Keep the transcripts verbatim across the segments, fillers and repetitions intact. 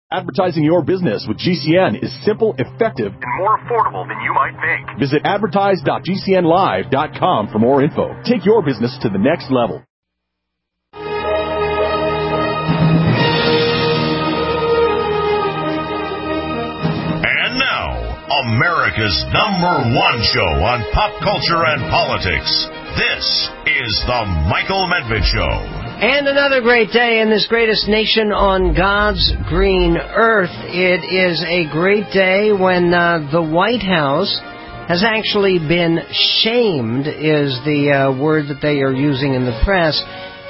Advertising your business with G C N is simple, effective, and more affordable than you might think. Visit advertise dot g c n live dot com for more info. Take your business to the next level. And now, America's number one show on pop culture and politics. This is The Michael Medved Show. And another great day in this greatest nation on God's green earth. It is a great day when uh, the White House has actually been shamed, is the uh, word that they are using in the press,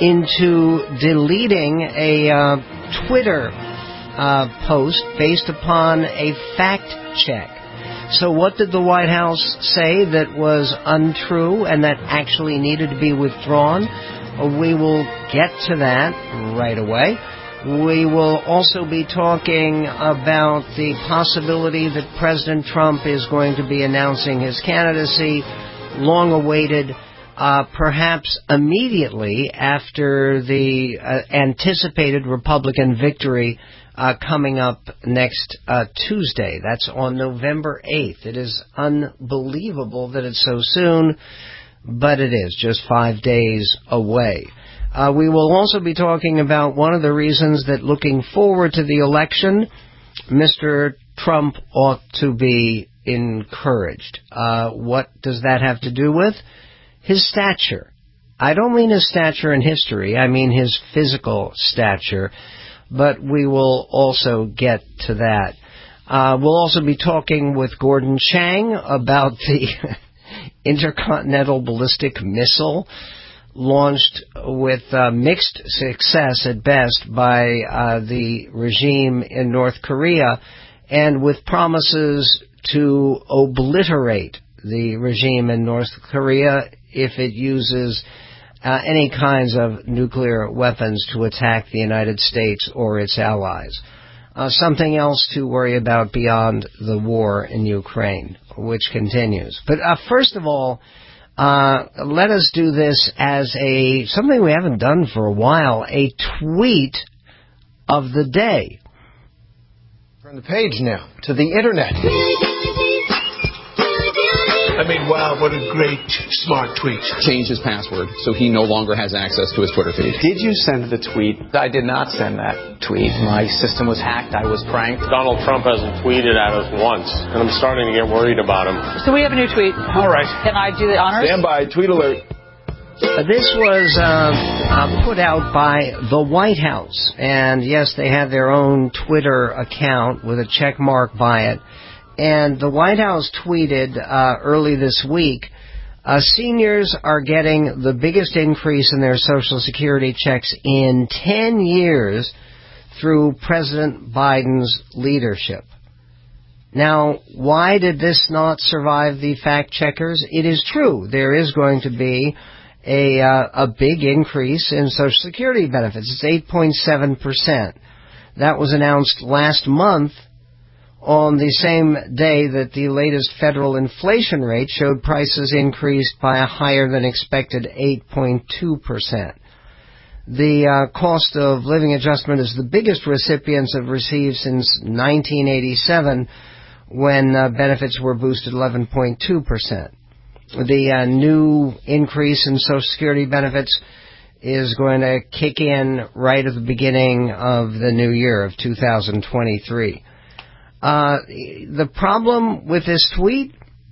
into deleting a uh, Twitter uh, post based upon a fact check. So what did the White House say that was untrue and that actually needed to be withdrawn? We will get to that right away. We will also be talking about the possibility that President Trump is going to be announcing his candidacy, long awaited, uh, perhaps immediately after the uh, anticipated Republican victory uh, coming up next uh, Tuesday. That's on November eighth. It is unbelievable that it's so soon, but it is just five days away. Uh, we will also be talking about one of the reasons that looking forward to the election, Mister Trump ought to be encouraged. Uh, what does that have to do with? His stature. I don't mean his stature in history, I mean his physical stature, but we will also get to that. Uh, we'll also be talking with Gordon Chang about the intercontinental ballistic missile launched with uh, mixed success at best by uh, the regime in North Korea, and with promises to obliterate the regime in North Korea if it uses uh, any kinds of nuclear weapons to attack the United States or its allies. Uh, something else to worry about beyond the war in Ukraine, which continues. But uh, first of all, uh, let us do this as a something we haven't done for a while, a tweet of the day. Turn the page now to the Internet. I mean, wow, what a great, smart tweet. Changed his password, so he no longer has access to his Twitter feed. Did you send the tweet? I did not send that tweet. My system was hacked. I was pranked. Donald Trump hasn't tweeted at us once, and I'm starting to get worried about him. So we have a new tweet. All right. Can I do the honors? Stand by. Tweet alert. Uh, this was uh, uh, put out by the White House. And, yes, they have their own Twitter account with a check mark by it. And the White House tweeted uh, early this week, uh, seniors are getting the biggest increase in their Social Security checks in ten years through President Biden's leadership. Now, why did this not survive the fact checkers? It is true. There is going to be a, uh, a big increase in Social Security benefits. It's eight point seven percent. That was announced last month, on the same day that the latest federal inflation rate showed prices increased by a higher than expected eight point two percent. The uh, cost of living adjustment is the biggest recipients have received since nineteen eighty-seven, when uh, benefits were boosted eleven point two percent. The uh, new increase in Social Security benefits is going to kick in right at the beginning of the new year of two thousand twenty-three. Uh, the problem with this tweet,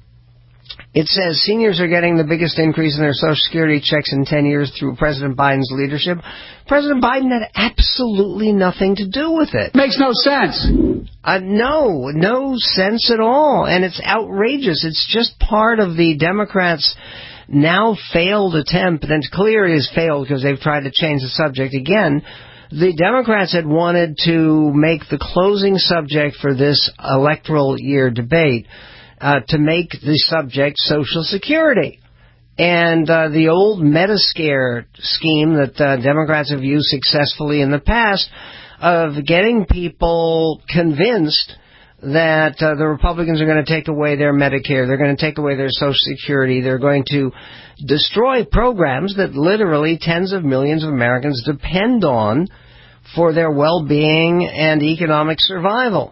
it says seniors are getting the biggest increase in their Social Security checks in ten years through President Biden's leadership. President Biden had absolutely nothing to do with it. Makes no sense. Uh, no, no sense at all. And it's outrageous. It's just part of the Democrats' now failed attempt, and it's clear it has failed because they've tried to change the subject again. The Democrats had wanted to make the closing subject for this electoral year debate uh, to make the subject Social Security. And uh, the old Metascare scheme that uh, Democrats have used successfully in the past of getting people convinced that uh, the Republicans are going to take away their Medicare, they're going to take away their Social Security, they're going to destroy programs that literally tens of millions of Americans depend on for their well-being and economic survival.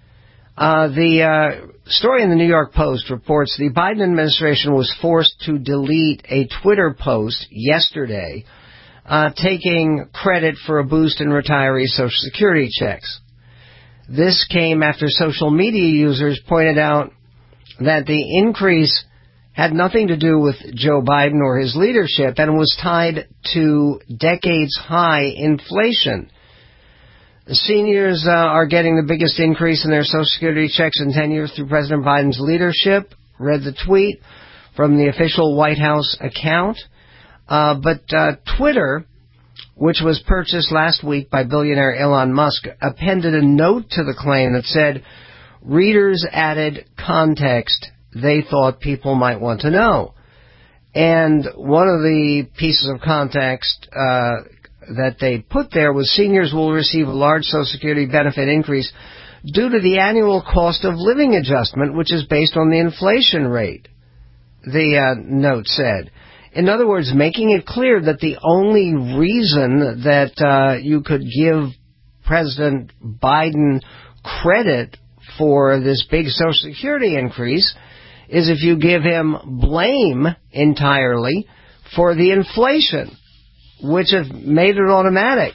Uh, the uh, story in the New York Post reports the Biden administration was forced to delete a Twitter post yesterday uh, taking credit for a boost in retiree Social Security checks. This came after social media users pointed out that the increase had nothing to do with Joe Biden or his leadership and was tied to decades-high inflation. Seniors uh, are getting the biggest increase in their Social Security checks in ten years through President Biden's leadership, read the tweet from the official White House account. Uh, but uh, Twitter, which was purchased last week by billionaire Elon Musk, appended a note to the claim that said, readers added context they thought people might want to know. And one of the pieces of context uh that they put there was seniors will receive a large Social Security benefit increase due to the annual cost of living adjustment, which is based on the inflation rate, the uh, note said. In other words, making it clear that the only reason that uh, you could give President Biden credit for this big Social Security increase is if you give him blame entirely for the inflation, which have made it automatic.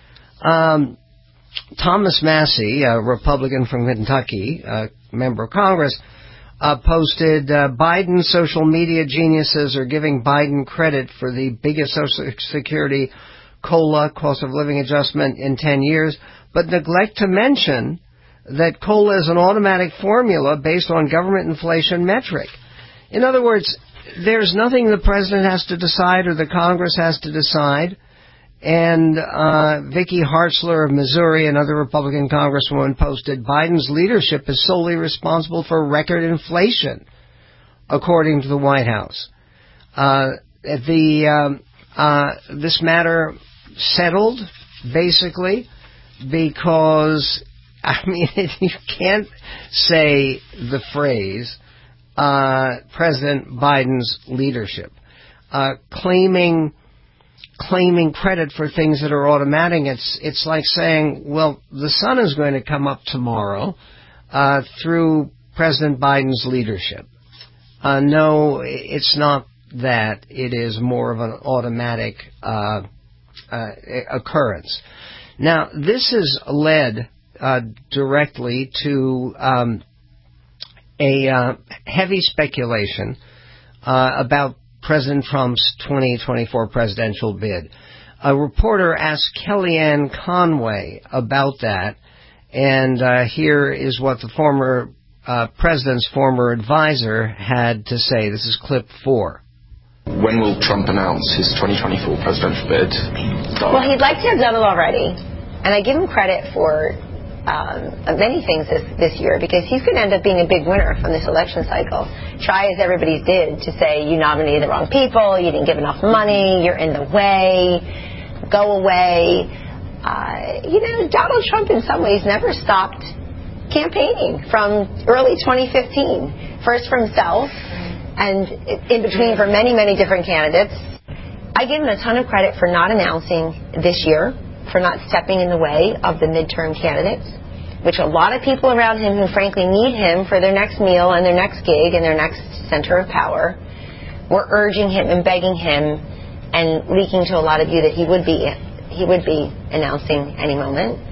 Um, Thomas Massie, a Republican from Kentucky, a member of Congress, uh, posted, uh, Biden social media geniuses are giving Biden credit for the biggest Social Security COLA, cost of living adjustment, in ten years, but neglect to mention that COLA is an automatic formula based on government inflation metric. In other words, there's nothing the president has to decide or the Congress has to decide. And uh, Vicky Hartzler of Missouri, another Republican congresswoman, posted, Biden's leadership is solely responsible for record inflation, according to the White House. Uh, the um, uh, this matter settled, basically, because, I mean, you can't say the phrase Uh, President Biden's leadership, uh, claiming claiming credit for things that are automatic. It's it's like saying, well, the sun is going to come up tomorrow uh, through President Biden's leadership. Uh, no, it's not that. It is more of an automatic uh, uh, occurrence. Now, this has led uh, directly to Um, a uh, heavy speculation uh, about President Trump's twenty twenty-four presidential bid. A reporter asked Kellyanne Conway about that, and uh, here is what the former uh, president's former advisor had to say. This is clip four. When will Trump announce his twenty twenty-four presidential bid? Well, he'd like to have done it already, and I give him credit for Um, many things this, this year, because he could end up being a big winner from this election cycle. Try as everybody did to say you nominated the wrong people, you didn't give enough money, you're in the way, go away. Uh, you know, Donald Trump in some ways never stopped campaigning from early twenty fifteen. First for himself, and in between for many, many different candidates. I give him a ton of credit for not announcing this year, for not stepping in the way of the midterm candidates, which a lot of people around him who frankly need him for their next meal and their next gig and their next center of power were urging him and begging him and leaking to a lot of you that he would be he would be announcing any moment.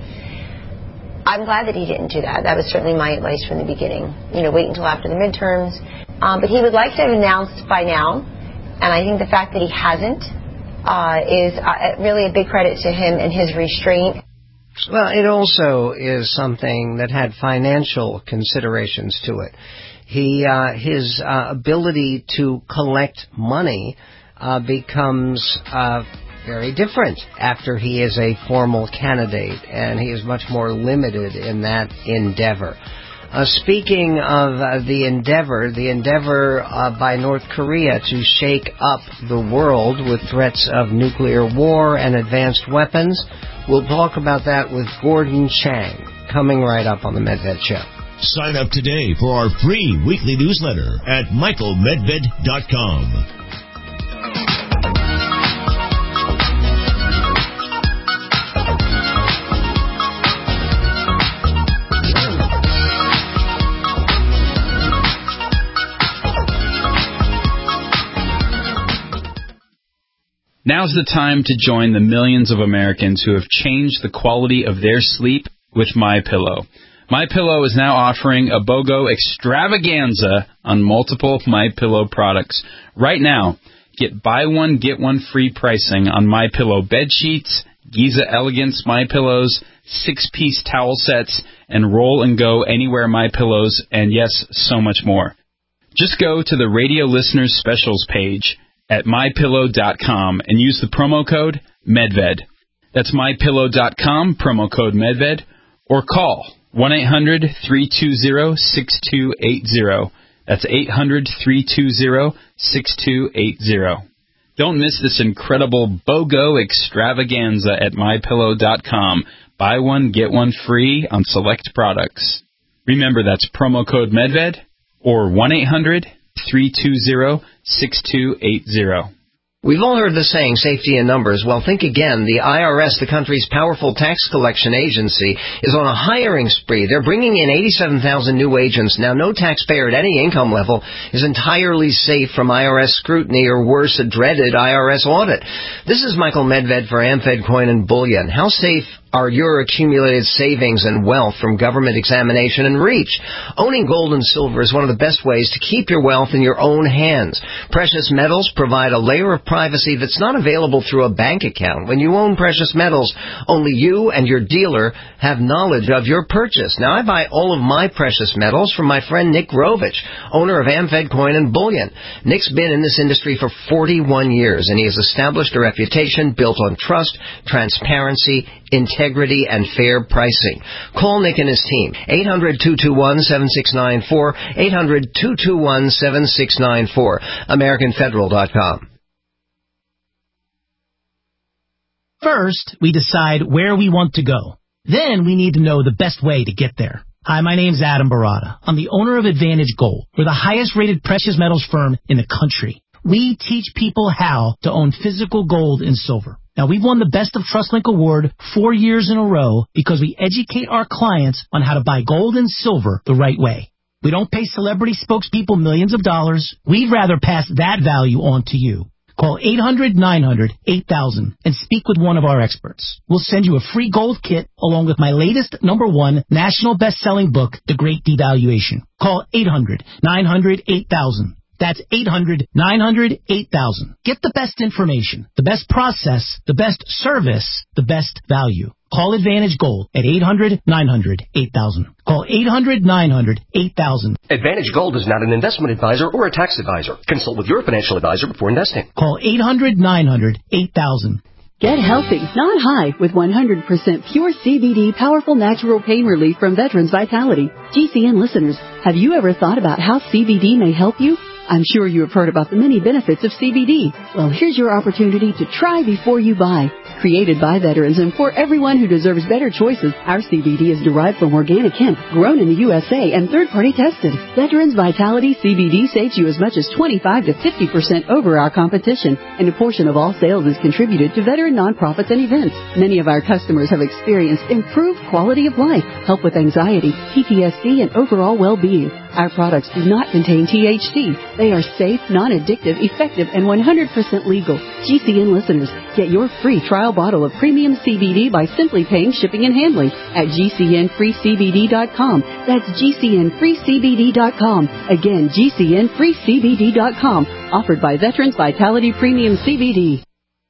I'm glad that he didn't do that. That was certainly my advice from the beginning. You know, wait until after the midterms. Um, but he would like to have announced by now, and I think the fact that he hasn't Uh, is uh, really a big credit to him and his restraint. Well, it also is something that had financial considerations to it. He, uh, his uh, ability to collect money uh, becomes uh, very different after he is a formal candidate, and he is much more limited in that endeavor. Uh, speaking of uh, the endeavor, the endeavor uh, by North Korea to shake up the world with threats of nuclear war and advanced weapons, we'll talk about that with Gordon Chang, coming right up on the Medved Show. Sign up today for our free weekly newsletter at michael medved dot com. Now's the time to join the millions of Americans who have changed the quality of their sleep with MyPillow. MyPillow is now offering a BOGO extravaganza on multiple MyPillow products. Right now, get buy one, get one free pricing on MyPillow bed sheets, Giza Elegance MyPillows, six-piece towel sets, and Roll and Go Anywhere MyPillows, and yes, so much more. Just go to the Radio Listeners Specials page at my pillow dot com and use the promo code MEDVED. That's my pillow dot com, promo code MEDVED, or call one eight hundred, three two zero, six two eight zero. That's eight hundred, three two zero, six two eight zero. Don't miss this incredible BOGO extravaganza at my pillow dot com. Buy one, get one free on select products. Remember, that's promo code MEDVED or one eight hundred, three two zero, six two eight zero. We've all heard the saying, safety in numbers. Well, think again. The I R S, the country's powerful tax collection agency, is on a hiring spree. They're bringing in eighty-seven thousand new agents. Now, no taxpayer at any income level is entirely safe from I R S scrutiny or, worse, a dreaded I R S audit. This is Michael Medved for AmFed Coin and Bullion. How safe are your accumulated savings and wealth from government examination and reach? Owning gold and silver is one of the best ways to keep your wealth in your own hands. Precious metals provide a layer of privacy that's not available through a bank account. When you own precious metals, only you and your dealer have knowledge of your purchase. Now, I buy all of my precious metals from my friend Nick Rovich, owner of AmFed Coin and Bullion. Nick's been in this industry for forty-one years, and he has established a reputation built on trust, transparency, integrity, and fair pricing. Call Nick and his team. eight hundred, two two one, seven six nine four. eight hundred, two two one, seven six nine four. American Federal dot com. First, we decide where we want to go. Then we need to know the best way to get there. Hi, my name's Adam Barada. I'm the owner of Advantage Gold. We're the highest-rated precious metals firm in the country. We teach people how to own physical gold and silver. Now, we've won the Best of TrustLink Award four years in a row because we educate our clients on how to buy gold and silver the right way. We don't pay celebrity spokespeople millions of dollars. We'd rather pass that value on to you. Call eight hundred, nine hundred, eight thousand and speak with one of our experts. We'll send you a free gold kit along with my latest number one national best-selling book, The Great Devaluation. Call eight hundred, nine hundred, eight thousand. That's eight hundred, nine hundred, eight thousand. Get the best information, the best process, the best service, the best value. Call Advantage Gold at eight hundred, nine hundred, eight thousand. Call eight hundred, nine hundred, eight thousand. Advantage Gold is not an investment advisor or a tax advisor. Consult with your financial advisor before investing. Call eight hundred, nine hundred, eight thousand. Get healthy, not high, with one hundred percent pure C B D powerful natural pain relief from Veterans Vitality. G C N listeners, have you ever thought about how C B D may help you? I'm sure you have heard about the many benefits of C B D. Well, here's your opportunity to try before you buy. Created by veterans and for everyone who deserves better choices, our C B D is derived from organic hemp, grown in the U S A and third-party tested. Veterans Vitality C B D saves you as much as twenty-five to fifty percent over our competition, and a portion of all sales is contributed to veteran nonprofits and events. Many of our customers have experienced improved quality of life, help with anxiety, P T S D, and overall well-being. Our products do not contain T H C. They are safe, non-addictive, effective, and one hundred percent legal. G C N listeners, get your free trial bottle of premium C B D by simply paying shipping and handling at G C N free C B D dot com. That's G C N free C B D dot com. Again, G C N free C B D dot com. Offered by Veterans Vitality Premium C B D.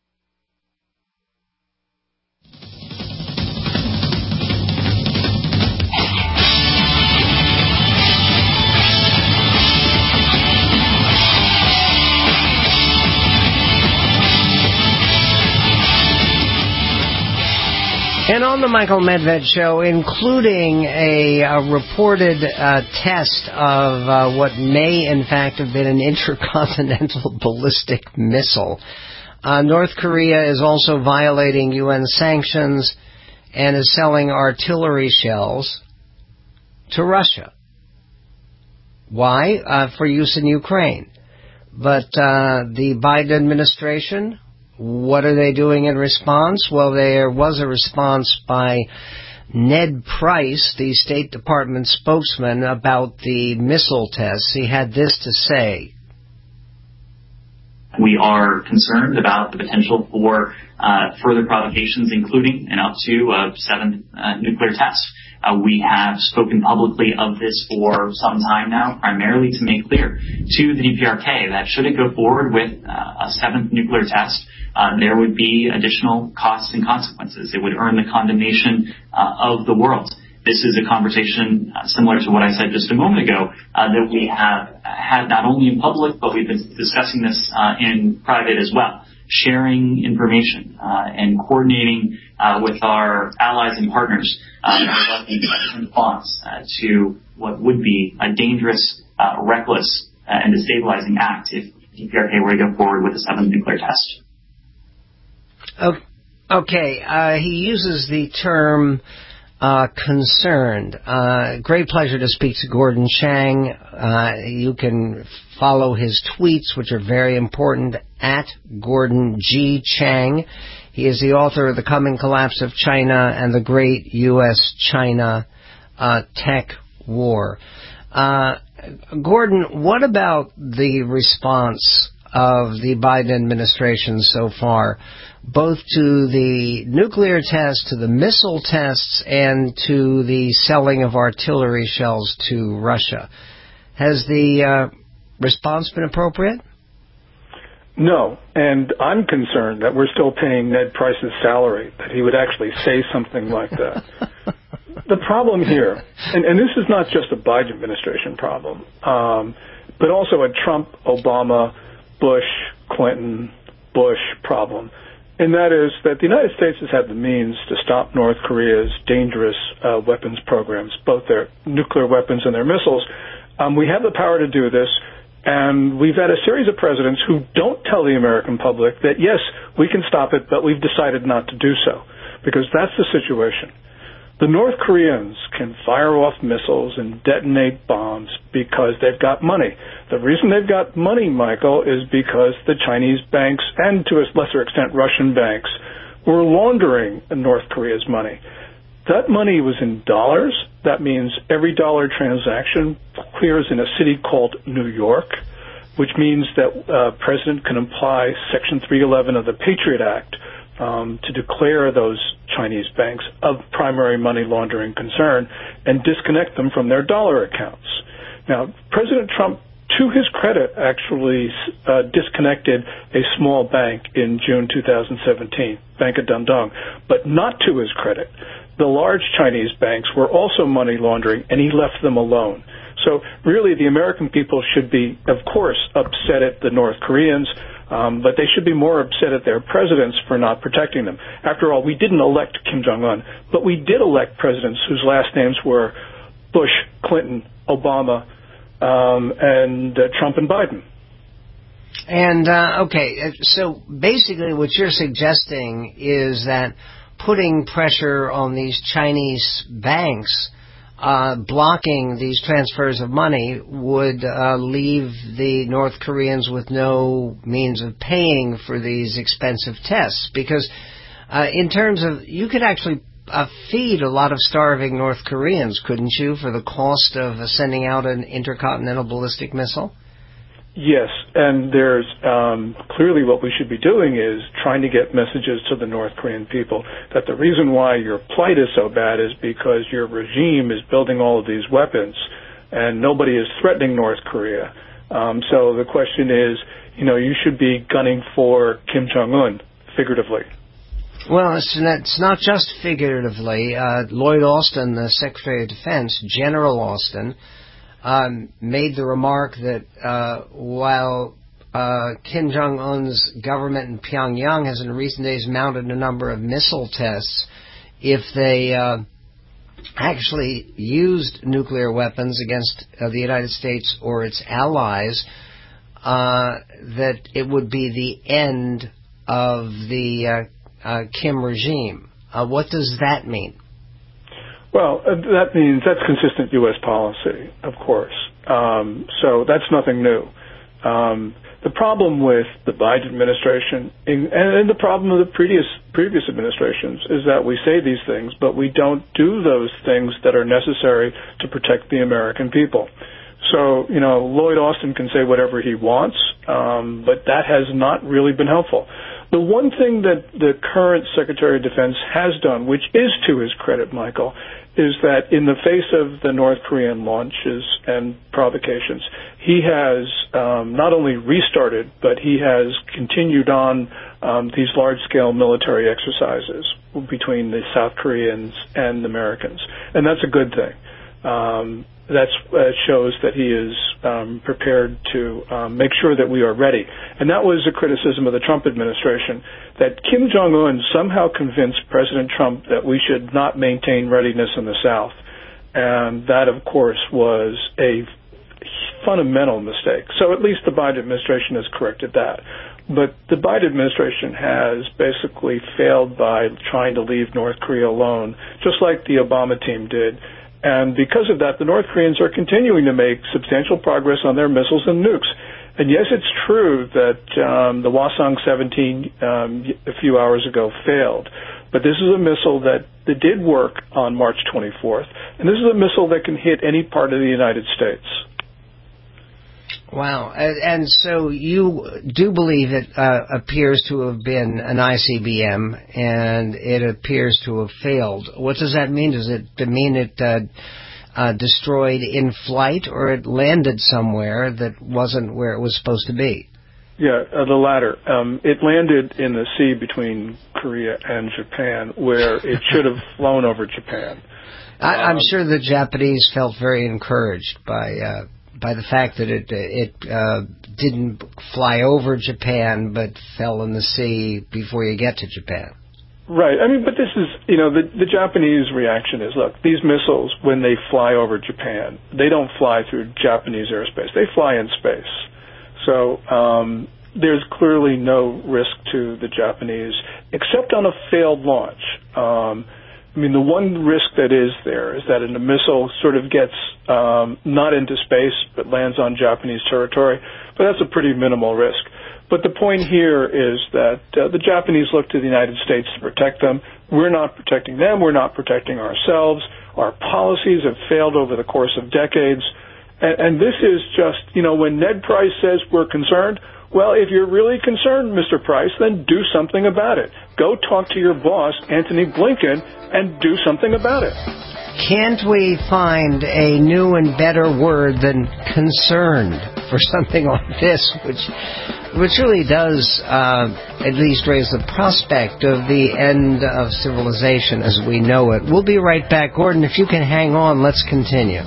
And on the Michael Medved Show, including a, a reported uh, test of uh, what may, in fact, have been an intercontinental ballistic missile. Uh, North Korea is also violating U N sanctions and is selling artillery shells to Russia. Why? Uh, for use in Ukraine. But uh, the Biden administration, what are they doing in response? Well, there was a response by Ned Price, the State Department spokesman, about the missile tests. He had this to say. We are concerned about the potential for uh, further provocations, including and up to a seventh uh, nuclear test. Uh, we have spoken publicly of this for some time now, primarily to make clear to the D P R K that should it go forward with uh, a seventh nuclear test, uh, there would be additional costs and consequences. It would earn the condemnation uh, of the world. This is a conversation uh, similar to what I said just a moment ago uh, that we have had not only in public, but we've been discussing this uh, in private as well, sharing information uh, and coordinating uh, with our allies and partners uh, in response uh, to what would be a dangerous, uh, reckless, uh, and destabilizing act if D P R K were to go forward with a seventh nuclear test. Okay, uh, he uses the term Uh, concerned. Uh, great pleasure to speak to Gordon Chang. Uh, you can follow his tweets, which are very important, at Gordon G. Chang. He is the author of The Coming Collapse of China and the Great U S China uh, Tech War. Uh, Gordon, what about the response of the Biden administration so far, both to the nuclear tests, to the missile tests, and to the selling of artillery shells to Russia? Has the uh, response been appropriate? No, and I'm concerned that we're still paying Ned Price's salary, that he would actually say something like that. The problem here, and, and this is not just a Biden administration problem, um, but also a Trump, Obama, Bush, Clinton, Bush problem. And that is that the United States has had the means to stop North Korea's dangerous uh, weapons programs, both their nuclear weapons and their missiles. Um, we have the power to do this, and we've had a series of presidents who don't tell the American public that, yes, we can stop it, but we've decided not to do so, because that's the situation. The North Koreans can fire off missiles and detonate bombs because they've got money. The reason they've got money, Michael, is because the Chinese banks and, to a lesser extent, Russian banks were laundering North Korea's money. That money was in dollars. That means every dollar transaction clears in a city called New York, which means that uh, President can apply Section three eleven of the Patriot Act Um, to declare those Chinese banks of primary money laundering concern and disconnect them from their dollar accounts. Now, President Trump, to his credit, actually uh, disconnected a small bank in June two thousand seventeen, Bank of Dandong, but not to his credit. The large Chinese banks were also money laundering, and he left them alone. So really, the American people should be, of course, upset at the North Koreans, Um, but they should be more upset at their presidents for not protecting them. After all, we didn't elect Kim Jong-un, but we did elect presidents whose last names were Bush, Clinton, Obama, um, and uh, Trump and Biden. And, uh, okay, so basically what you're suggesting is that putting pressure on these Chinese banks, Uh, blocking these transfers of money would uh, leave the North Koreans with no means of paying for these expensive tests. Because uh, in terms of, you could actually uh, feed a lot of starving North Koreans, couldn't you, for the cost of uh, sending out an intercontinental ballistic missile? Yes, and there's um, clearly what we should be doing is trying to get messages to the North Korean people that the reason why your plight is so bad is because your regime is building all of these weapons and nobody is threatening North Korea. Um, so the question is, you know, you should be gunning for Kim Jong-un, figuratively. Well, it's not, it's not just figuratively. Uh, Lloyd Austin, the Secretary of Defense, General Austin, Um, made the remark that uh, while uh, Kim Jong-un's government in Pyongyang has in recent days mounted a number of missile tests, if they uh, actually used nuclear weapons against uh, the United States or its allies, uh, that it would be the end of the uh, uh, Kim regime. Uh, what does that mean? Well, uh, that means that's consistent U S policy, of course. Um, so that's nothing new. Um, the problem with the Biden administration and, and the problem of the previous previous administrations is that we say these things, but we don't do those things that are necessary to protect the American people. So, you know, Lloyd Austin can say whatever he wants, um, but that has not really been helpful. The one thing that the current Secretary of Defense has done, which is to his credit, Michael, is that in the face of the North Korean launches and provocations, he has um, not only restarted, but he has continued on um, these large-scale military exercises between the South Koreans and the Americans. And that's a good thing. Um, that uh, shows that he is um, prepared to um, make sure that we are ready. And that was a criticism of the Trump administration, that Kim Jong-un somehow convinced President Trump that we should not maintain readiness in the South. And that, of course, was a fundamental mistake. So at least the Biden administration has corrected that. But the Biden administration has basically failed by trying to leave North Korea alone, just like the Obama team did. And because of that, the North Koreans are continuing to make substantial progress on their missiles and nukes. And yes, it's true that um, the Hwasong seventeen um, a few hours ago failed. But this is a missile that, that did work on March twenty-fourth. And this is a missile that can hit any part of the United States. Wow. And so you do believe it uh, appears to have been an I C B M, and it appears to have failed. What does that mean? Does it mean it uh, uh, destroyed in flight, or it landed somewhere that wasn't where it was supposed to be? Yeah, uh, the latter. Um, it landed in the sea between Korea and Japan, where it should have flown over Japan. I, I'm um, sure the Japanese felt very encouraged by uh, by the fact that it it uh, didn't fly over Japan but fell in the sea before you get to Japan. Right. I mean, but this is, you know, the, the Japanese reaction is, look, these missiles, when they fly over Japan, they don't fly through Japanese airspace. They fly in space. So um, there's clearly no risk to the Japanese, except on a failed launch. Um, I mean, the one risk that is there is that a missile sort of gets um, not into space but lands on Japanese territory, but that's a pretty minimal risk. But the point here is that uh, the Japanese look to the United States to protect them. We're not protecting them. We're not protecting ourselves. Our policies have failed over the course of decades. And, and this is just, you know, when Ned Price says we're concerned, well, if you're really concerned, Mister Price, then do something about it. Go talk to your boss, Antony Blinken, and do something about it. Can't we find a new and better word than concerned for something like this, which which really does uh, at least raise the prospect of the end of civilization as we know it? We'll be right back. Gordon, if you can hang on, let's continue.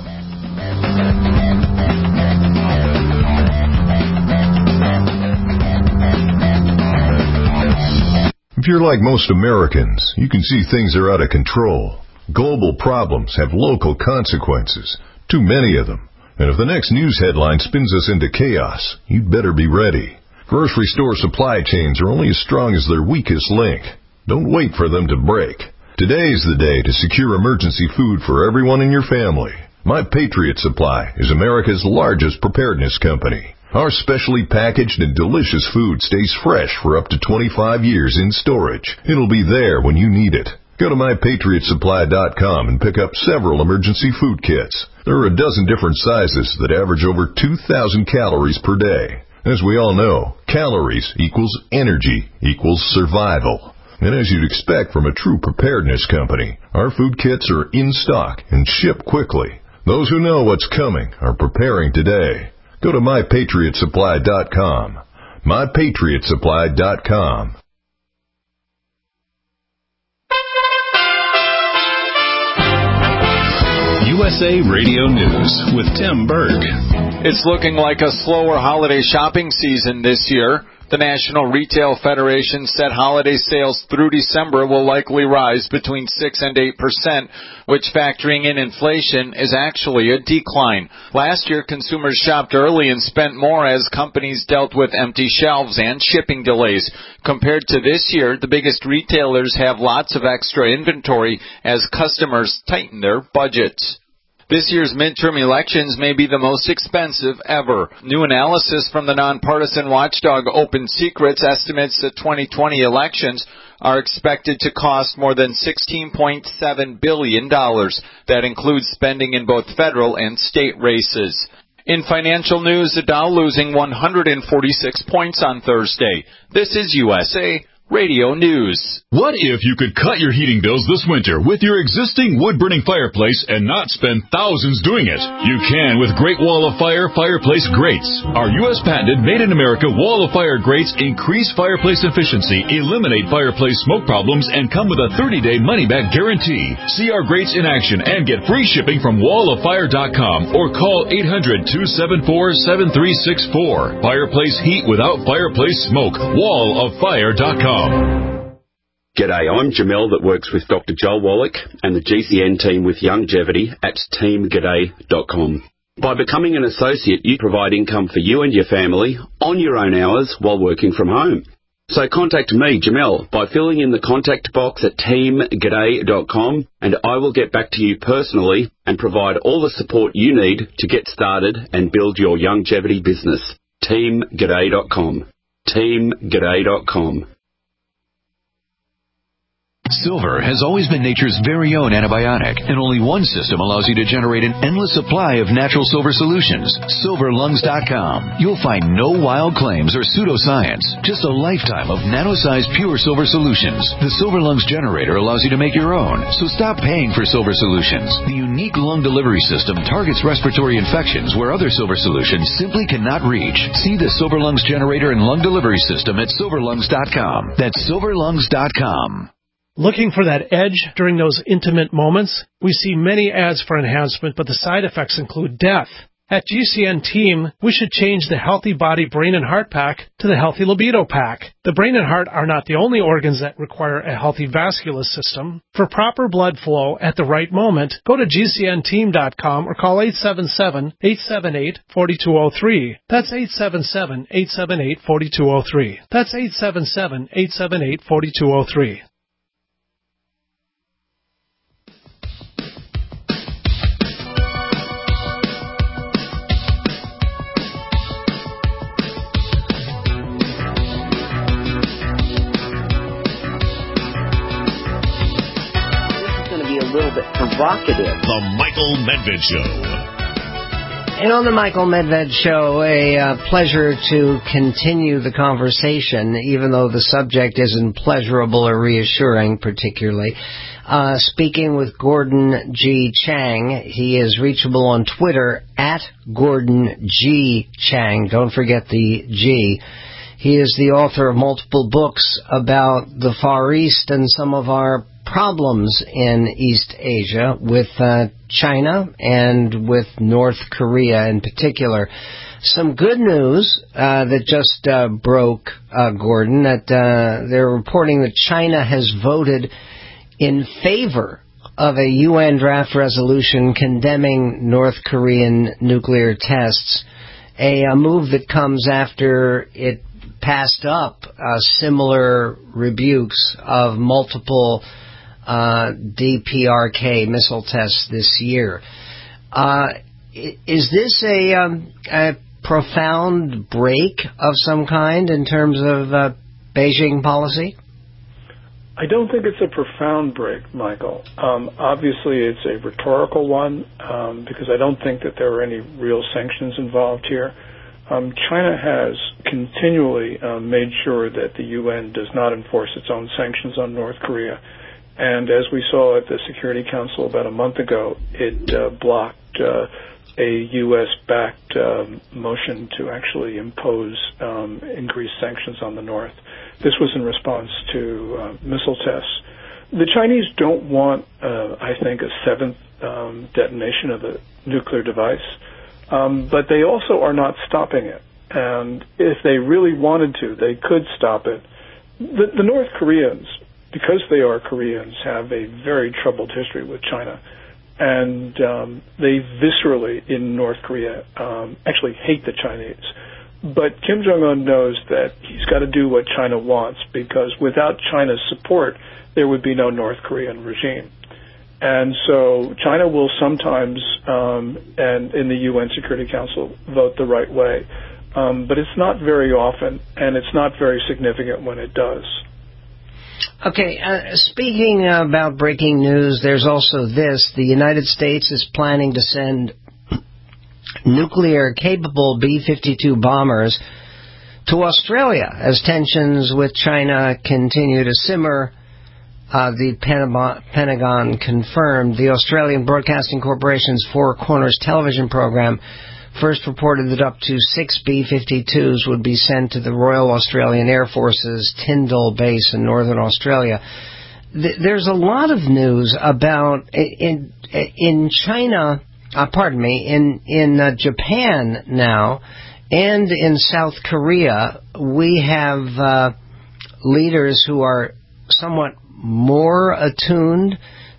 If you're like most Americans, you can see things are out of control. Global problems have local consequences, too many of them. And if the next news headline spins us into chaos, you'd better be ready. Grocery store supply chains are only as strong as their weakest link. Don't wait for them to break. Today's the day to secure emergency food for everyone in your family. My Patriot Supply is America's largest preparedness company. Our specially packaged and delicious food stays fresh for up to twenty-five years in storage. It'll be there when you need it. Go to my patriot supply dot com and pick up several emergency food kits. There are a dozen different sizes that average over two thousand calories per day. As we all know, calories equals energy equals survival. And as you'd expect from a true preparedness company, our food kits are in stock and ship quickly. Those who know what's coming are preparing today. Go to my patriot supply dot com. my patriot supply dot com. U S A Radio News with Tim Berg. It's looking like a slower holiday shopping season this year. The National Retail Federation said holiday sales through December will likely rise between six and eight percent, which, factoring in inflation, is actually a decline. Last year, consumers shopped early and spent more as companies dealt with empty shelves and shipping delays. Compared to this year, the biggest retailers have lots of extra inventory as customers tighten their budgets. This year's midterm elections may be the most expensive ever. New analysis from the nonpartisan watchdog Open Secrets estimates that twenty twenty elections are expected to cost more than sixteen point seven billion dollars. That includes spending in both federal and state races. In financial news, the Dow losing one hundred forty-six points on Thursday. This is U S A Radio News. What if you could cut your heating bills this winter with your existing wood-burning fireplace and not spend thousands doing it? You can with Great Wall of Fire Fireplace Grates. Our U S patented made-in-America Wall of Fire grates increase fireplace efficiency, eliminate fireplace smoke problems, and come with a thirty-day money-back guarantee. See our grates in action and get free shipping from wall of fire dot com or call eight hundred, two seven four, seven three six four. Fireplace heat without fireplace smoke. wall of fire dot com. G'day, I'm Jamel that works with Doctor Joel Wallach and the G C N team with Longevity at team g'day dot com. By becoming an associate, you provide income for you and your family on your own hours while working from home. So contact me, Jamel, by filling in the contact box at team g'day dot com, and I will get back to you personally and provide all the support you need to get started and build your longevity business. team g'day dot com. team g'day dot com. Silver has always been nature's very own antibiotic, and only one system allows you to generate an endless supply of natural silver solutions. silver lungs dot com. You'll find no wild claims or pseudoscience, just a lifetime of nano-sized pure silver solutions. The Silver Lungs generator allows you to make your own, so stop paying for silver solutions. The unique lung delivery system targets respiratory infections where other silver solutions simply cannot reach. See the Silver Lungs generator and lung delivery system at silver lungs dot com. That's silver lungs dot com. Looking for that edge during those intimate moments? We see many ads for enhancement, but the side effects include death. At G C N Team, we should change the Healthy Body Brain and Heart Pack to the Healthy Libido Pack. The brain and heart are not the only organs that require a healthy vascular system. For proper blood flow at the right moment, go to G C N team dot com or call eight seven seven, eight seven eight, four two zero three. That's eight seven seven, eight seven eight, four two zero three. That's eight seven seven, eight seven eight, four two zero three. A little bit provocative. The Michael Medved Show. And on the Michael Medved Show, a uh, pleasure to continue the conversation, even though the subject isn't pleasurable or reassuring particularly. Uh, speaking with Gordon G. Chang. He is reachable on Twitter at Gordon G. Chang. Don't forget the G. He is the author of multiple books about the Far East and some of our problems in East Asia with uh, China and with North Korea in particular. Some good news uh, that just uh, broke, uh, Gordon, that uh, they're reporting that China has voted in favor of a U N draft resolution condemning North Korean nuclear tests, a, a move that comes after it passed up uh, similar rebukes of multiple uh, D P R K missile tests this year. Uh, is this a, um, a profound break of some kind in terms of uh, Beijing policy? I don't think it's a profound break, Michael. Um, obviously, it's a rhetorical one um, because I don't think that there are any real sanctions involved here. Um, China has continually uh, made sure that the U N does not enforce its own sanctions on North Korea. And as we saw at the Security Council about a month ago, it uh, blocked uh, a U S-backed um, motion to actually impose um, increased sanctions on the North. This was in response to uh, missile tests. The Chinese don't want, uh, I think, a seventh um, detonation of a nuclear device. Um, but they also are not stopping it. And if they really wanted to, they could stop it. The, the North Koreans, because they are Koreans, have a very troubled history with China. And um, they viscerally, in North Korea, um, actually hate the Chinese. But Kim Jong-un knows that he's got to do what China wants, because without China's support, there would be no North Korean regime. And so China will sometimes, um, and in the U N Security Council, vote the right way. Um, but it's not very often, and it's not very significant when it does. Okay, uh, speaking about breaking news, there's also this. The United States is planning to send nuclear-capable B fifty-two bombers to Australia as tensions with China continue to simmer. Uh, the Pentagon confirmed the Australian Broadcasting Corporation's Four Corners television program first reported that up to six B fifty-twos would be sent to the Royal Australian Air Force's Tyndall base in northern Australia. Th- there's a lot of news about in in China, uh, pardon me, in in uh, Japan now, and in South Korea. We have uh, leaders who are somewhat more attuned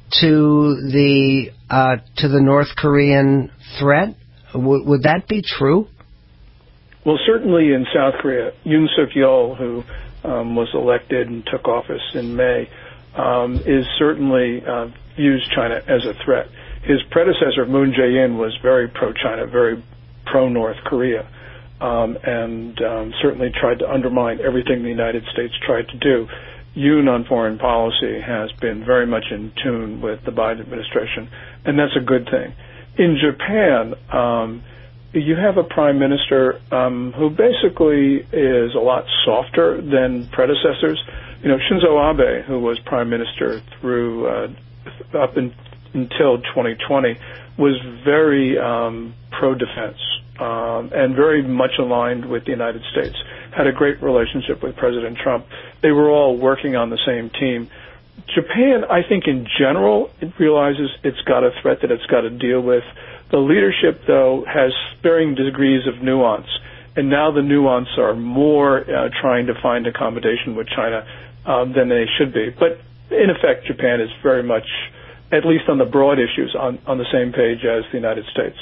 to the uh, to the North Korean threat. W- would that be true? Well, certainly in South Korea, Yoon Suk-yeol, who um, was elected and took office in May, um, is certainly uh, views China as a threat. His predecessor, Moon Jae-in, was very pro-China, very pro-North Korea, um, and um, certainly tried to undermine everything the United States tried to do. Yoon on foreign policy has been very much in tune with the Biden administration, and that's a good thing. In Japan, um, you have a prime minister um, who basically is a lot softer than predecessors. You know, Shinzo Abe, who was prime minister through uh, up in, until twenty twenty, was very um, pro-defense um, and very much aligned with the United States. Had a great relationship with President Trump. They were all working on the same team. Japan, I think in general, it realizes it's got a threat that it's got to deal with. The leadership, though, has varying degrees of nuance, and now the nuance are more uh, trying to find accommodation with China um, than they should be. But in effect, Japan is very much, at least on the broad issues, on, on the same page as the United States.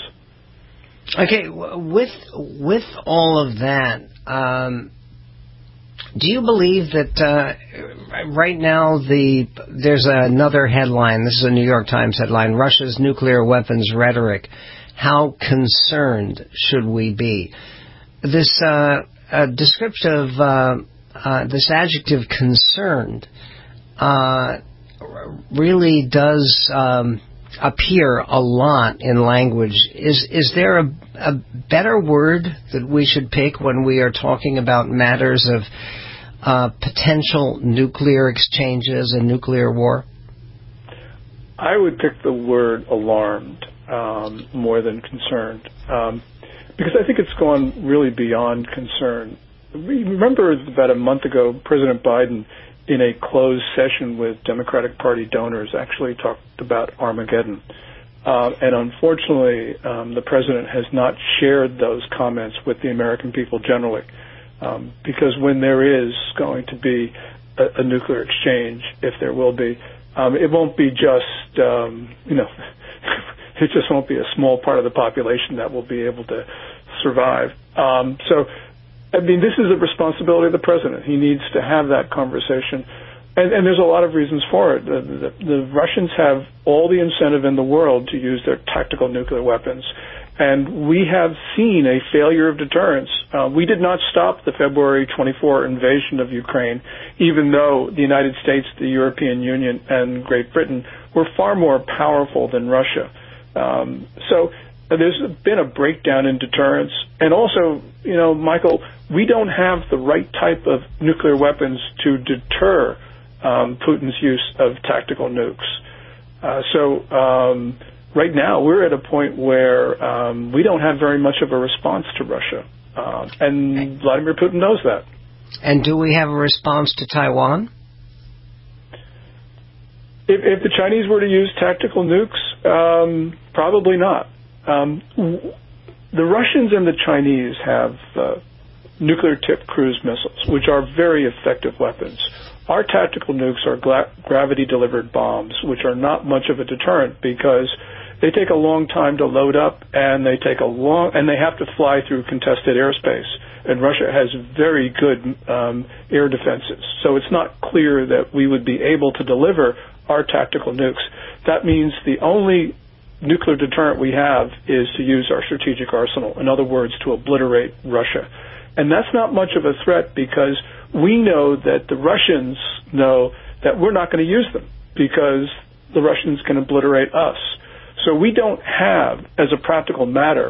Okay, with with all of that, um, do you believe that uh, right now the there's another headline, this is a New York Times headline, Russia's nuclear weapons rhetoric, how concerned should we be? This uh, uh, descriptive, uh, uh, this adjective concerned uh, really does um, appear a lot in language. Is is there a, a better word that we should pick when we are talking about matters of uh, potential nuclear exchanges and nuclear war? I would pick the word alarmed um, more than concerned, um, because I think it's gone really beyond concern. Remember about a month ago, President Biden, in a closed session with Democratic Party donors, actually talked about Armageddon. Uh, and unfortunately, um, the president has not shared those comments with the American people generally. Um, because when there is going to be a, a nuclear exchange, if there will be, um, it won't be just, um, you know, it just won't be a small part of the population that will be able to survive. Um, so, I mean, this is a responsibility of the president. He needs to have that conversation. And, and there's a lot of reasons for it. The, the, the Russians have all the incentive in the world to use their tactical nuclear weapons. And we have seen a failure of deterrence. Uh, we did not stop the February twenty-fourth invasion of Ukraine, even though the United States, the European Union, and Great Britain were far more powerful than Russia. Um, so there's been a breakdown in deterrence. And also, you know, Michael, we don't have the right type of nuclear weapons to deter um, Putin's use of tactical nukes. Uh, so um, right now we're at a point where um, we don't have very much of a response to Russia. Uh, and Vladimir Putin knows that. And do we have a response to Taiwan? If, if the Chinese were to use tactical nukes, um, probably not. Um, the Russians and the Chinese have uh, nuclear-tipped cruise missiles, which are very effective weapons. Our tactical nukes are gra- gravity-delivered bombs, which are not much of a deterrent because they take a long time to load up, and they take a long and they have to fly through contested airspace. And Russia has very good um, air defenses, so it's not clear that we would be able to deliver our tactical nukes. That means the only nuclear deterrent we have is to use our strategic arsenal. In other words, to obliterate Russia. And that's not much of a threat because we know that the Russians know that we're not going to use them because the Russians can obliterate us. So we don't have, as a practical matter,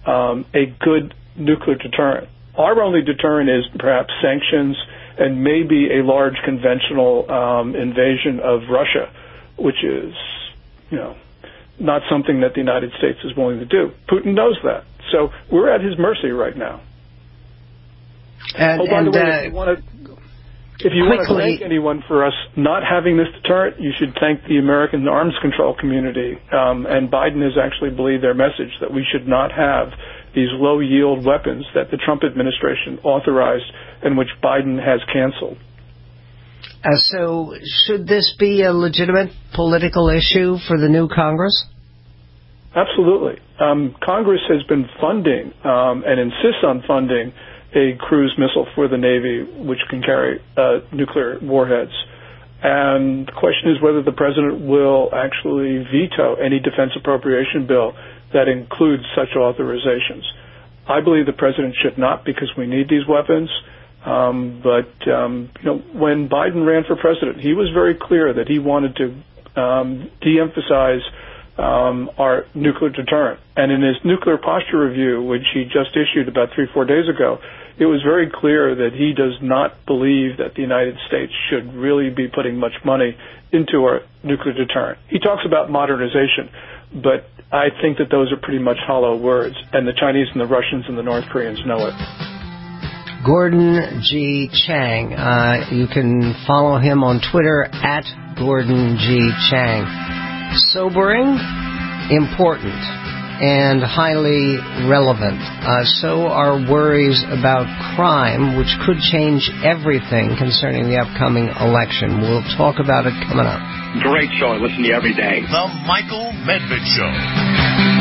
um, a good nuclear deterrent. Our only deterrent is perhaps sanctions and maybe a large conventional um, invasion of Russia, which is, you know, not something that the United States is willing to do. Putin knows that. So we're at his mercy right now. And, oh, by and, the way, uh, if you want to... If you quickly, want to thank anyone for us not having this deterrent, you should thank the American arms control community. Um, and Biden has actually believed their message that we should not have these low-yield weapons that the Trump administration authorized and which Biden has canceled. Uh, so should this be a legitimate political issue for the new Congress? Absolutely. Um, Congress has been funding um, and insists on funding a cruise missile for the Navy, which can carry uh, nuclear warheads. And the question is whether the president will actually veto any defense appropriation bill that includes such authorizations. I believe the president should not, because we need these weapons. Um, but um, you know, when Biden ran for president, he was very clear that he wanted to um, de-emphasize um, our nuclear deterrent. And in his nuclear posture review, which he just issued about three, four days ago, it was very clear that he does not believe that the United States should really be putting much money into our nuclear deterrent. He talks about modernization, but I think that those are pretty much hollow words, and the Chinese and the Russians and the North Koreans know it. Gordon G. Chang. Uh, you can follow him on Twitter at Gordon G. Chang. Sobering, important, and highly relevant. Uh, so are worries about crime, which could change everything concerning the upcoming election. We'll talk about it coming up. Great show. I listen to you every day. The Michael Medved Show.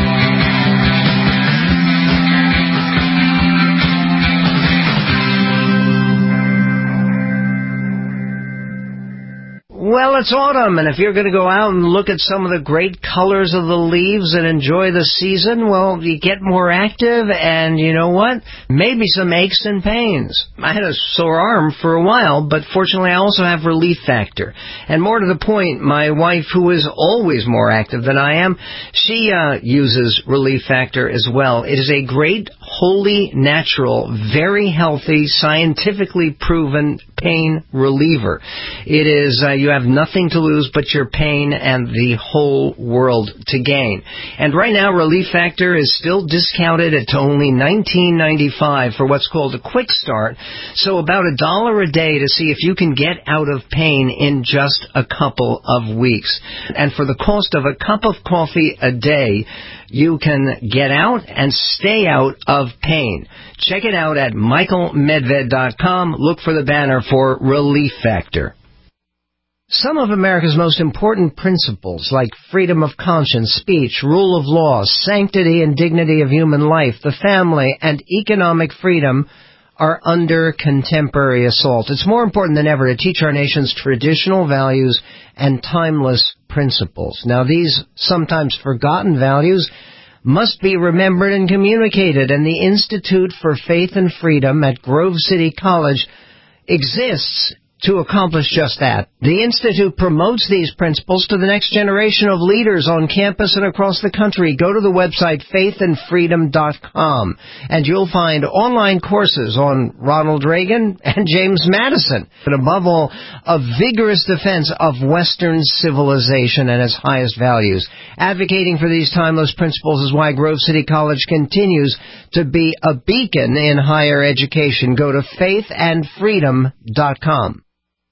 Well, it's autumn, and if you're going to go out and look at some of the great colors of the leaves and enjoy the season, well, you get more active, and you know what? Maybe some aches and pains. I had a sore arm for a while, but fortunately I also have Relief Factor. And more to the point, my wife, who is always more active than I am, she uh, uses Relief Factor as well. It is a great, wholly natural, very healthy, scientifically proven pain reliever. It is, uh, you have nothing to lose but your pain and the whole world to gain. And right now, Relief Factor is still discounted at only nineteen ninety-five for what's called a quick start. So about a dollar a day to see if you can get out of pain in just a couple of weeks. And for the cost of a cup of coffee a day, you can get out and stay out of pain. Check it out at michael medved dot com. Look for the banner for Relief Factor. Some of America's most important principles, like freedom of conscience, speech, rule of law, sanctity and dignity of human life, the family, and economic freedom, are under contemporary assault. It's more important than ever to teach our nation's traditional values and timeless principles. Now, these sometimes forgotten values must be remembered and communicated, and the Institute for Faith and Freedom at Grove City College exists to accomplish just that. The Institute promotes these principles to the next generation of leaders on campus and across the country. Go to the website faith and freedom dot com, and you'll find online courses on Ronald Reagan and James Madison, but above all, a vigorous defense of Western civilization and its highest values. Advocating for these timeless principles is why Grove City College continues to be a beacon in higher education. Go to faith and freedom dot com.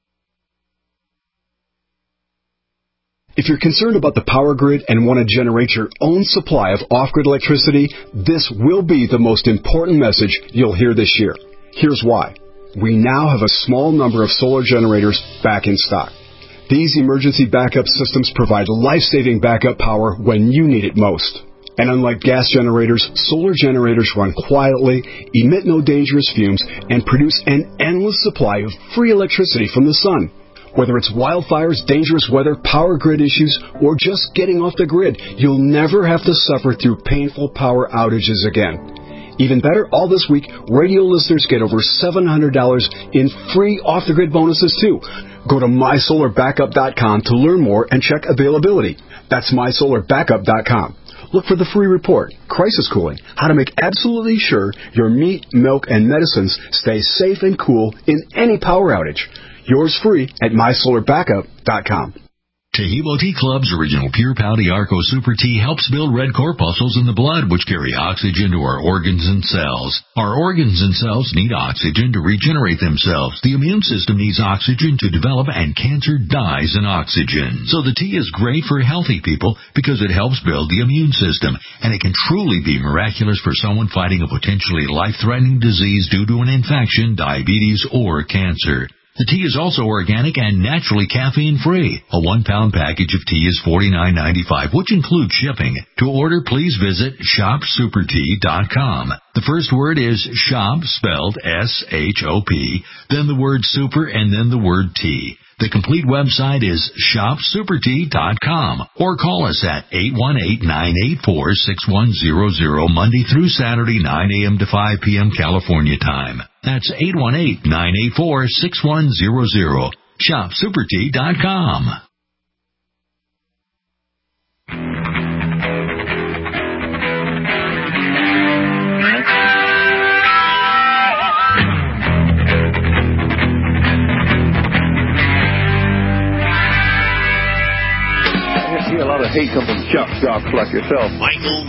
If you're concerned about the power grid and want to generate your own supply of off-grid electricity, this will be the most important message you'll hear this year. Here's why. We now have a small number of solar generators back in stock. These emergency backup systems provide life-saving backup power when you need it most. And unlike gas generators, solar generators run quietly, emit no dangerous fumes, and produce an endless supply of free electricity from the sun. Whether it's wildfires, dangerous weather, power grid issues, or just getting off the grid, you'll never have to suffer through painful power outages again. Even better, all this week, radio listeners get over seven hundred dollars in free off-the-grid bonuses, too. Go to my solar backup dot com to learn more and check availability. That's my solar backup dot com. Look for the free report, Crisis Cooling, how to make absolutely sure your meat, milk, and medicines stay safe and cool in any power outage. Yours free at my solar backup dot com. Taheebo Tea Club's original Pure Pouty Arco Super Tea helps build red corpuscles in the blood, which carry oxygen to our organs and cells. Our organs and cells need oxygen to regenerate themselves. The immune system needs oxygen to develop, and cancer dies in oxygen. So the tea is great for healthy people because it helps build the immune system, and it can truly be miraculous for someone fighting a potentially life-threatening disease due to an infection, diabetes, or cancer. The tea is also organic and naturally caffeine-free. A one-pound package of tea is forty-nine ninety-five, which includes shipping. To order, please visit shop super tea dot com. The first word is shop, spelled S H O P, then the word super, and then the word tea. The complete website is shop super tea dot com, or call us at eight one eight, nine eight four, six one zero zero Monday through Saturday, nine a.m. to five p.m. California time. That's eight one eight, nine eight four, six one zero zero. shop super tea dot com. A lot of hate come from shock jocks like yourself. Michael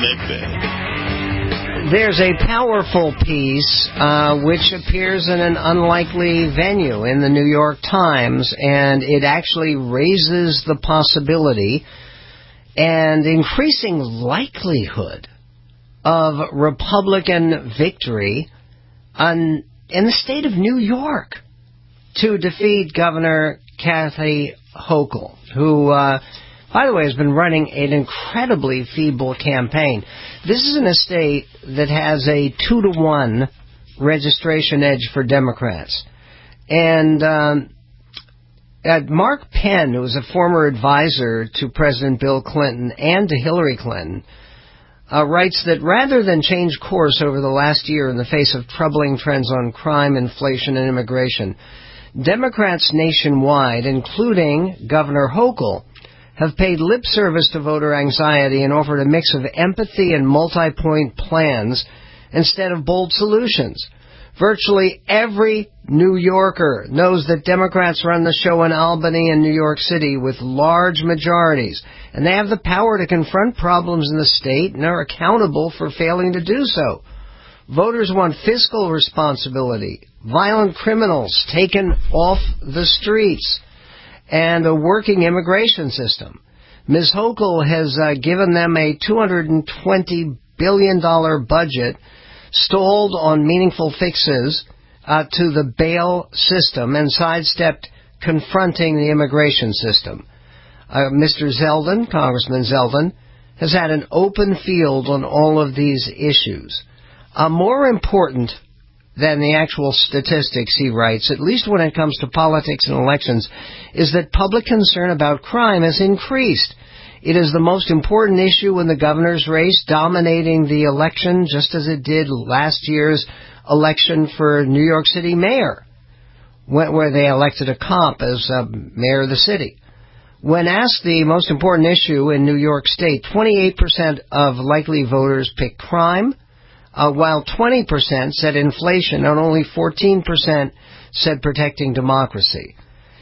Medved. There's a powerful piece uh, which appears in an unlikely venue in the New York Times, and it actually raises the possibility and increasing likelihood of Republican victory on, in the state of New York to defeat Governor Kathy Hochul, who... Uh, by the way, has been running an incredibly feeble campaign. This is in a state that has a two to one registration edge for Democrats. And um, uh, Mark Penn, who was a former advisor to President Bill Clinton and to Hillary Clinton, uh, writes that rather than change course over the last year in the face of troubling trends on crime, inflation, and immigration, Democrats nationwide, including Governor Hochul, have paid lip service to voter anxiety and offered a mix of empathy and multi-point plans instead of bold solutions. Virtually every New Yorker knows that Democrats run the show in Albany and New York City with large majorities, and they have the power to confront problems in the state and are accountable for failing to do so. Voters want fiscal responsibility, violent criminals taken off the streets, and a working immigration system. Miz Hochul has uh, given them a two hundred twenty billion dollars budget stalled on meaningful fixes uh, to the bail system and sidestepped confronting the immigration system. Uh, Mister Zeldin, Congressman Zeldin, has had an open field on all of these issues. Uh, more important than the actual statistics, he writes, at least when it comes to politics and elections, is that public concern about crime has increased. It is the most important issue in the governor's race, dominating the election just as it did last year's election for New York City mayor, where they elected a cop as uh, mayor of the city. When asked the most important issue in New York State, twenty-eight percent of likely voters picked crime, Uh, while twenty percent said inflation and only fourteen percent said protecting democracy.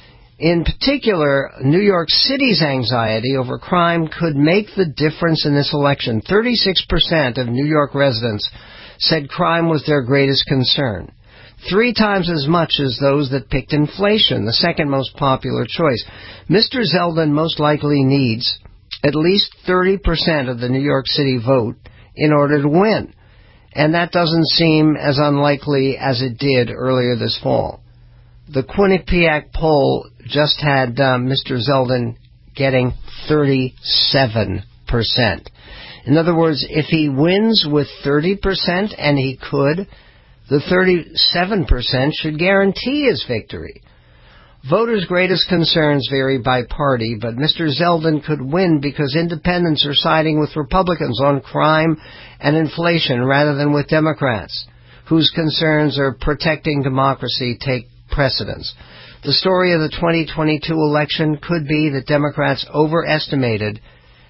In particular, New York City's anxiety over crime could make the difference in this election. thirty-six percent of New York residents said crime was their greatest concern, three times as much as those that picked inflation, the second most popular choice. Mister Zeldin most likely needs at least thirty percent of the New York City vote in order to win. And that doesn't seem as unlikely as it did earlier this fall. The Quinnipiac poll just had uh, Mister Zeldin getting thirty-seven percent. In other words, if he wins with thirty percent, and he could, the thirty-seven percent should guarantee his victory. Voters' greatest concerns vary by party, but Mister Zeldin could win because independents are siding with Republicans on crime and inflation rather than with Democrats, whose concerns are protecting democracy take precedence. The story of the twenty twenty-two election could be that Democrats overestimated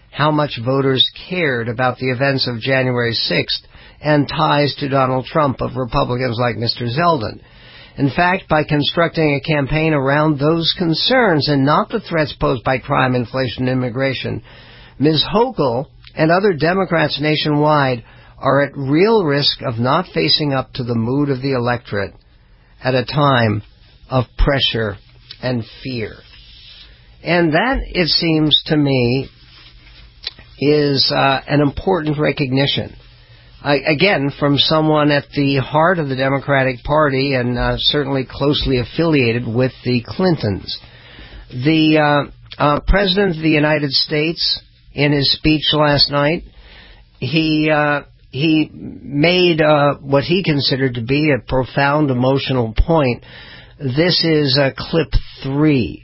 how much voters cared about the events of January sixth and ties to Donald Trump of Republicans like Mister Zeldin. In fact, by constructing a campaign around those concerns and not the threats posed by crime, inflation, and immigration, Miz Hochul and other Democrats nationwide are at real risk of not facing up to the mood of the electorate at a time of pressure and fear. And that, it seems to me, is uh, an important recognition. I, again, from someone at the heart of the Democratic Party and uh, certainly closely affiliated with the Clintons. The uh, uh, President of the United States, in his speech last night, he uh, he made uh, what he considered to be a profound emotional point. This is uh, clip three.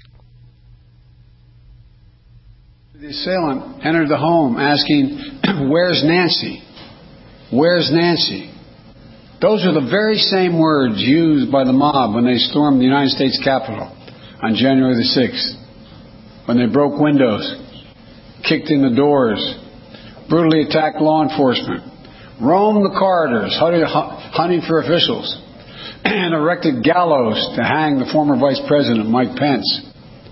The assailant entered the home asking, "Where's Nancy? Where's Nancy?" Those are the very same words used by the mob when they stormed the United States Capitol on January the sixth, when they broke windows, kicked in the doors, brutally attacked law enforcement, roamed the corridors hunting for officials, and erected gallows to hang the former Vice President Mike Pence.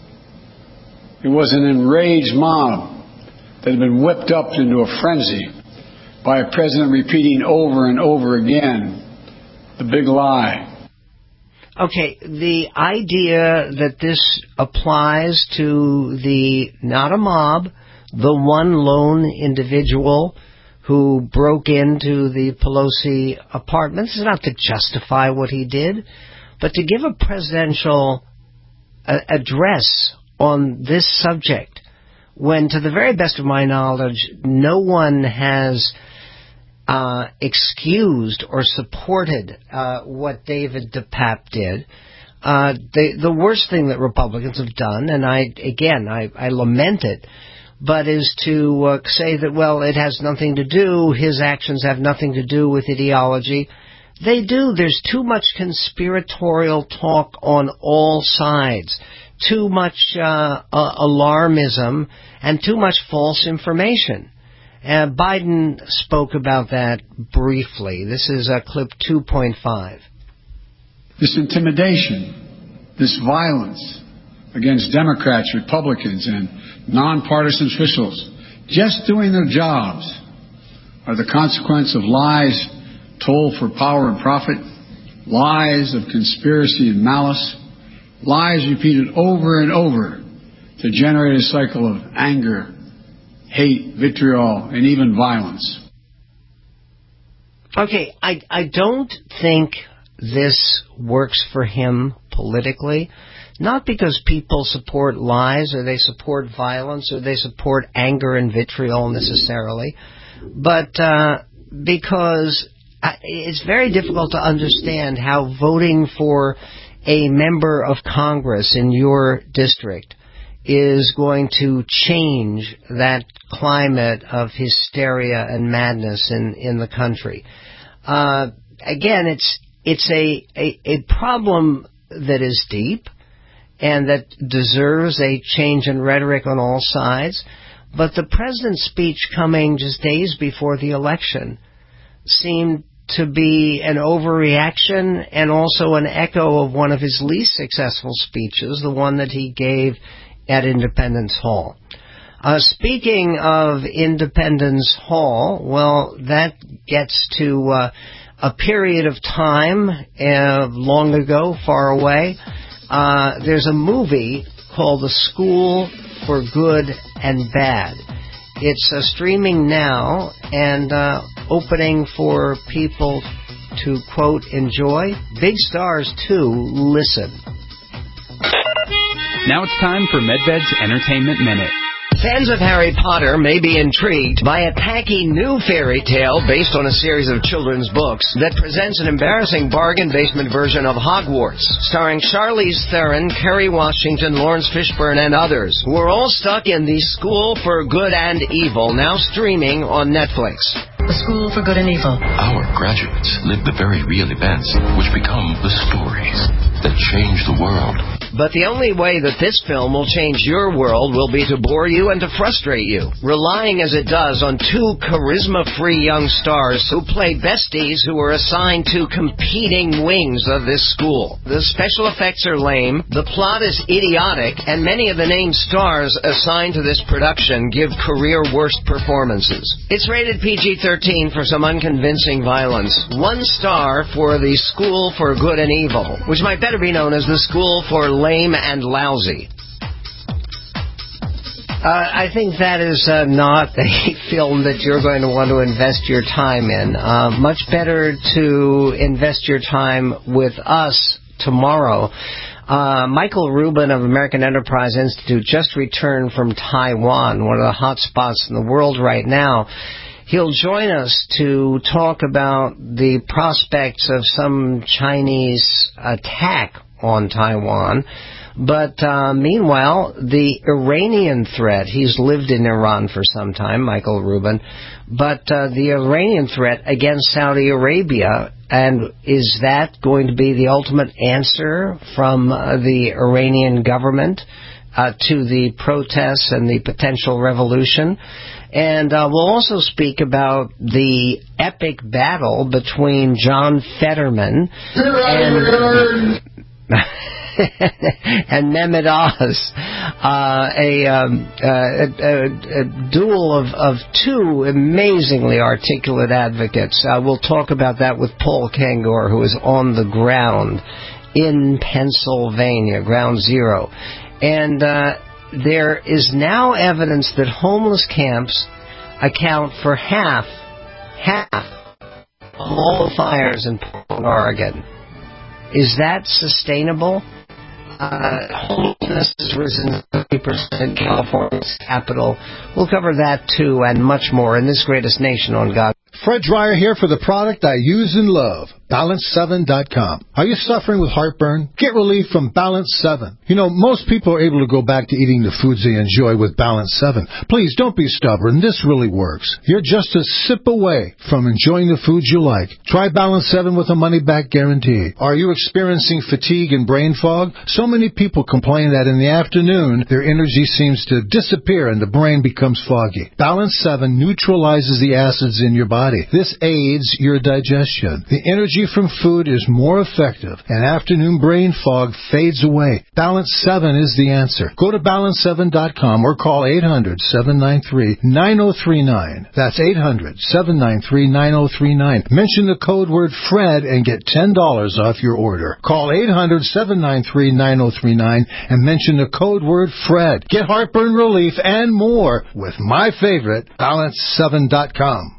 It was an enraged mob that had been whipped up into a frenzy by a president repeating over and over again the big lie. Okay, the idea that this applies to the, not a mob, the one lone individual who broke into the Pelosi apartment, this is not to justify what he did, but to give a presidential uh, address on this subject, when, to the very best of my knowledge, no one has Uh, excused or supported uh, what David DePape did. Uh, the, the worst thing that Republicans have done, and I again I, I lament it, but is to uh, say that, well, it has nothing to do, his actions have nothing to do with ideology. They do. There's too much conspiratorial talk on all sides, too much uh, uh, alarmism, and too much false information. Uh, Biden spoke about that briefly. This is uh, clip two point five. This intimidation, this violence against Democrats, Republicans, and nonpartisan officials just doing their jobs are the consequence of lies told for power and profit, lies of conspiracy and malice, lies repeated over and over to generate a cycle of anger, hate, vitriol, and even violence. Okay, I, I don't think this works for him politically, not because people support lies or they support violence or they support anger and vitriol necessarily, but uh, because it's very difficult to understand how voting for a member of Congress in your district is going to change that climate of hysteria and madness in, in the country. Uh, again, it's it's a, a, a problem that is deep and that deserves a change in rhetoric on all sides. But the president's speech coming just days before the election seemed to be an overreaction and also an echo of one of his least successful speeches, the one that he gave at Independence Hall. Uh, speaking of Independence Hall, well, that gets to uh, a period of time uh, long ago, far away. Uh, there's a movie called The School for Good and Bad. It's uh, streaming now and uh, opening for people to, quote, enjoy. Big stars, too, listen. Now it's time for Medved's Entertainment Minute. Fans of Harry Potter may be intrigued by a tacky new fairy tale based on a series of children's books that presents an embarrassing bargain basement version of Hogwarts, starring Charlize Theron, Kerry Washington, Lawrence Fishburne, and others, who are all stuck in the School for Good and Evil, now streaming on Netflix. The School for Good and Evil. Our graduates live the very real events which become the stories that change the world. But the only way that this film will change your world will be to bore you and to frustrate you, relying as it does on two charisma-free young stars who play besties who are assigned to competing wings of this school. The special effects are lame, the plot is idiotic, and many of the named stars assigned to this production give career worst performances. It's rated P G thirteen for some unconvincing violence. One star for the School for Good and Evil, which might better be known as the School for Lame and Lousy. Uh, I think that is uh, not a film that you're going to want to invest your time in. Uh, much better to invest your time with us tomorrow. Uh, Michael Rubin of American Enterprise Institute just returned from Taiwan, one of the hot spots in the world right now. He'll join us to talk about the prospects of some Chinese attack on Taiwan. But uh, meanwhile, the Iranian threat, he's lived in Iran for some time, Michael Rubin, but uh, the Iranian threat against Saudi Arabia, and is that going to be the ultimate answer from uh, the Iranian government uh, to the protests and the potential revolution? And uh, we'll also speak about the epic battle between John Fetterman and... and Mehmet Oz, uh, a, um, uh, a, a, a duel of, of two amazingly articulate advocates. Uh, we'll talk about that with Paul Kangor, who is on the ground in Pennsylvania, ground zero. And uh, there is now evidence that homeless camps account for half, half of all the fires in Portland, Oregon. Is that sustainable? Uh, homelessness has risen thirty percent in California's capital. We'll cover that, too, and much more in this greatest nation on God. Fred Dreyer here for the product I use and love, balance seven dot com. Are you suffering with heartburn? Get relief from Balance seven. You know, most people are able to go back to eating the foods they enjoy with Balance seven. Please, don't be stubborn. This really works. You're just a sip away from enjoying the foods you like. Try Balance seven with a money-back guarantee. Are you experiencing fatigue and brain fog? So many people complain that in the afternoon, their energy seems to disappear and the brain becomes foggy. Balance seven neutralizes the acids in your body. This aids your digestion. The energy from food is more effective, and afternoon brain fog fades away. Balance seven is the answer. Go to balance seven dot com or call eight hundred, seven nine three, nine oh three nine. That's eight hundred, seven nine three, nine oh three nine. Mention the code word FRED and get ten dollars off your order. Call eight hundred, seven nine three, nine oh three nine and mention the code word FRED. Get heartburn relief and more with my favorite, balance seven dot com.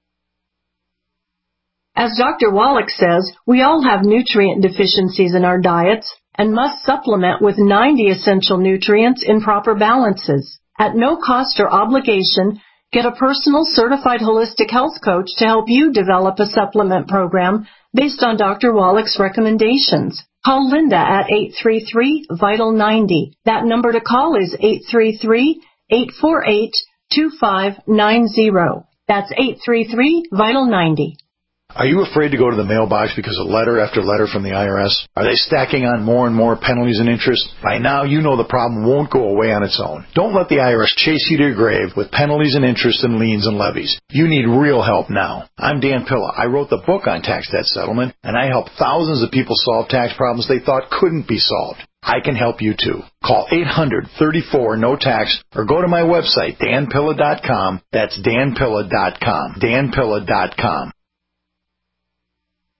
As Doctor Wallach says, we all have nutrient deficiencies in our diets and must supplement with ninety essential nutrients in proper balances. At no cost or obligation, get a personal certified holistic health coach to help you develop a supplement program based on Doctor Wallach's recommendations. Call Linda at eight three three, vital ninety. That number to call is eight three three, eight four eight, two five nine zero. That's eight three three, vital ninety. Are you afraid to go to the mailbox because of letter after letter from the I R S? Are they stacking on more and more penalties and interest? By now, you know the problem won't go away on its own. Don't let the I R S chase you to your grave with penalties and interest and liens and levies. You need real help now. I'm Dan Pilla. I wrote the book on tax debt settlement, and I help thousands of people solve tax problems they thought couldn't be solved. I can help you too. Call eight hundred, thirty-four, no tax or go to my website, dan pilla dot com. That's dan pilla dot com. dan pilla dot com.